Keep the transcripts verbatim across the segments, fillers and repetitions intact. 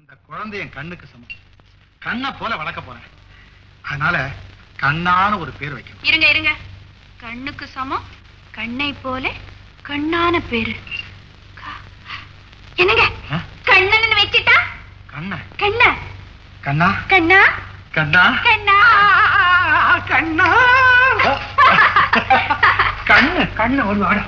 அந்த குழந்தை என் கண்ணுக்கு சமம். கண்ணை போல வளர்க்க போறேன். அதனால கண்ணான ஒரு பேர் வைக்கணும். இருங்க இருங்க, கண்ணுக்கு சமம், கண்ணை போல கண்ணான பேரு என்னங்க? கண்ணன் வச்சிட்டா கண்ண கண்ண கண்ணா கண்ணா கண்ணா கண்ணா கண்ணா கண்ணு கண்ணு ஒரு வாடா.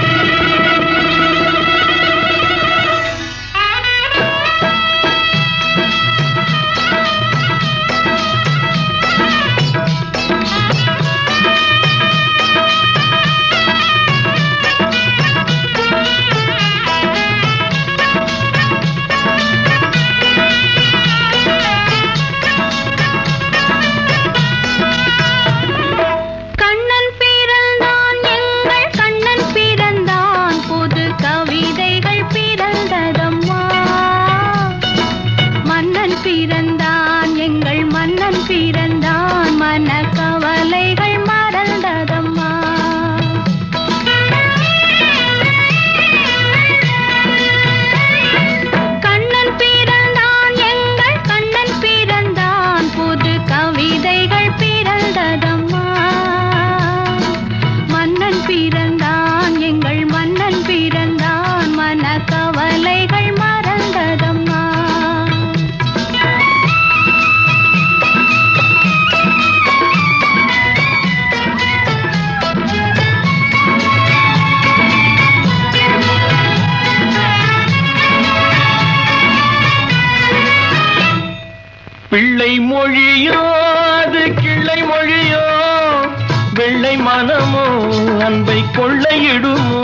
பிள்ளை மொழியோ அது கிள்ளை மொழியோ, வெள்ளை மனமோ அன்பை கொள்ளையிடுமோ.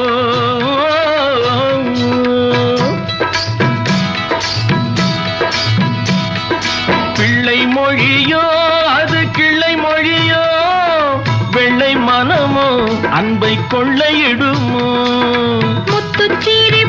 பிள்ளை மொழியோ அது கிள்ளை மொழியோ, வெள்ளை மனமோ அன்பை கொள்ளையிடுமோ. முத்துச்சீரி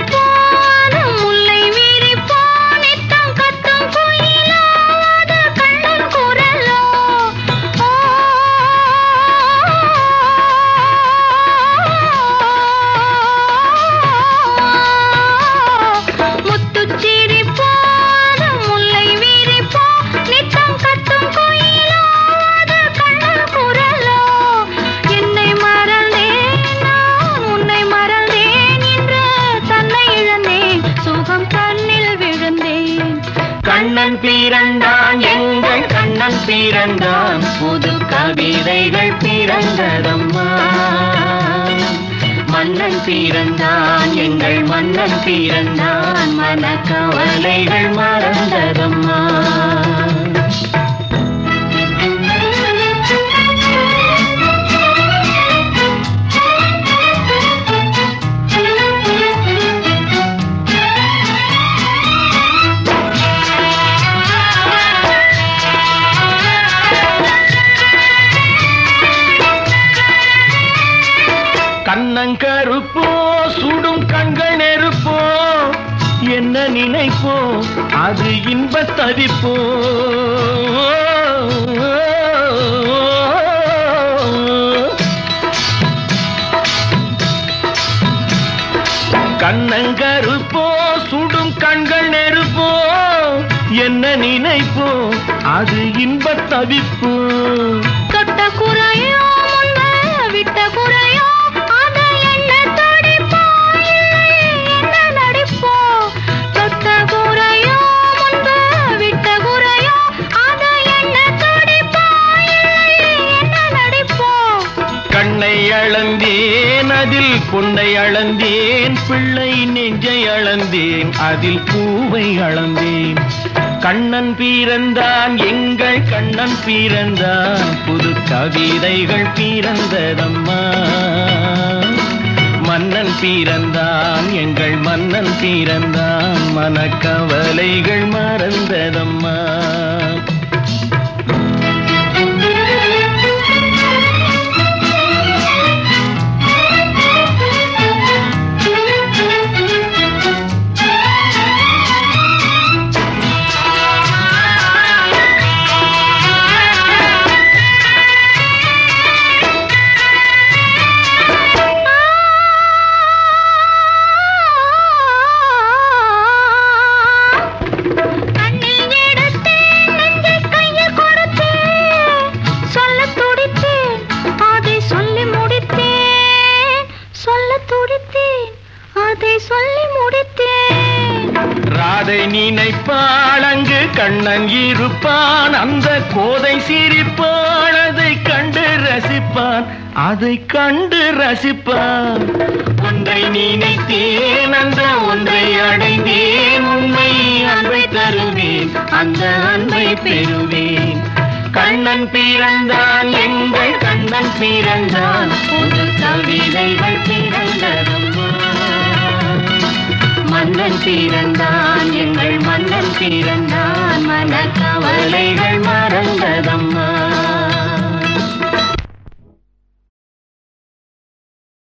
பிறந்தான் எங்கள் கண்ணன் பிறந்தான், புது கவிதைகள் பிறந்ததம்மா. மன்னன் பிறந்தான் எங்கள் மன்னன் பிறந்தான், மனக்கவலைகள் மறந்ததம்மா. கண்ணங்கருப்போ சுடும் கண்கள் நெருப்போ, என்ன நினைப்போ அது இன்பத் தவிப்போ. கண்ணங்கருப்போ சுடும் கண்கள் நெருப்போ, என்ன நினைப்போ அது இன்பத் தவிப்போ. தொட்ட குறையோ விட்ட குறையோ அளந்தேன் அதில் பொன்னை அளந்தேன், பிள்ளை நெஞ்சை அளந்தேன் அதில் பூவை அளந்தேன். கண்ணன் பிறந்தான் எங்கள் கண்ணன் பிறந்தான், புது கவிதைகள் பிறந்ததம்மா. மன்னன் பிறந்தான் எங்கள் மன்னன் பிறந்தான், மனக்கவலைகள் மறந்ததம்மா. ராதை நினைப்பாள் அங்கு கண்ணன் இருப்பான், அந்த கோதை சிரிப்பாள், அதை கண்டு ரசிப்பான், அதை கண்டு ரசிப்பான். ஒன்றை நினைத்தேன் அந்த ஒன்றை அடைந்தேன், உண்மை அன்பை தருவேன் அந்த அன்பை பெறுவேன். கண்ணன் பிறந்தான் எங்கள் கண்ணன் பிறந்தான், புது கவிதைகள் பிறந்ததம்மா. மன்னன் பிறந்தான் எங்கள் மன்னன் பிறந்தான், மனக்கவலைகள் மறந்ததம்மா.